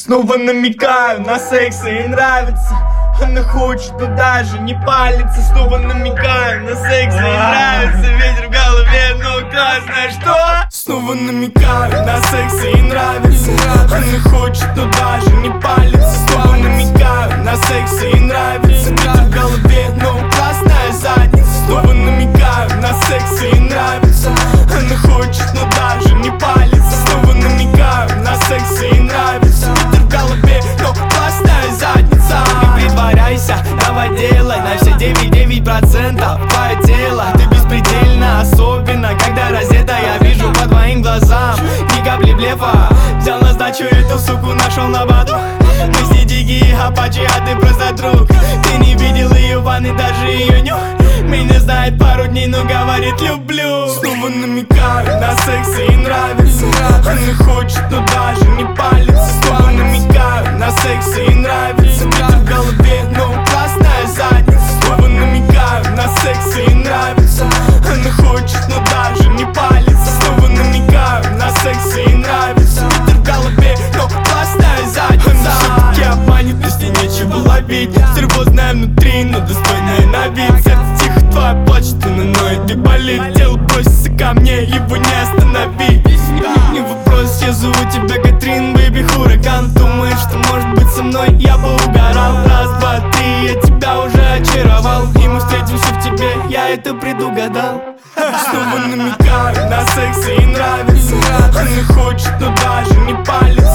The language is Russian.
Снова намекаю на секс, ей нравится. Она хочет, но даже не палится. Снова намекаю на секс, ей нравится. Ветер в голове, ну классно, что? Снова намекаю на секс, ей нравится. Она хочет, но даже не палится. Снова намекаю на секс, ей нравится. Ветер в голове, ну классная задница. Снова намекаю на секс, ей нравится. Она хочет, но даже не палится. Снова намекаю на секс, ей нравится. Ветер в голове, но классная задница. Не притворяйся, давай делай на все 99%. Твое тело, ты беспредельно. Особенно, когда раздета, я вижу по твоим глазам ни капли блефа. Взял на сдачу эту суку, нашел на баду. Мы с ней дикие апачи, а ты просто друг. Ты не видел ее в ванной, даже ее нюх. Меня знает пару дней, но говорит люблю. Снова намекаю на секс, ей нравится. Она хочет, но даже не палится. Снова намекаю на секс, ей нравится. Ветер в голове, но классная задница. Снова намекаю на секс, ей нравится. Она хочет, но даже не палится. Снова намекаю на секс, ей нравится. Ветер в голове, но классная задница. Она все-таки обманет, но с ней нечего ловить. Стервозная внутри, но достойная на вид. Сердце тихо, твоя плачет, она ноет и болит. Тело бросится ко мне, его не остановить. Не вопрос, я зову тебя Катрин, бэйби, хураган. Думаешь, что может быть со мной, я бы угорал. Раз, два, три, я тебя уже очаровал. И мы встретимся в тебе, я это предугадал. Снова намекаю на секс, ей нравится. Она хочет, но даже не палится.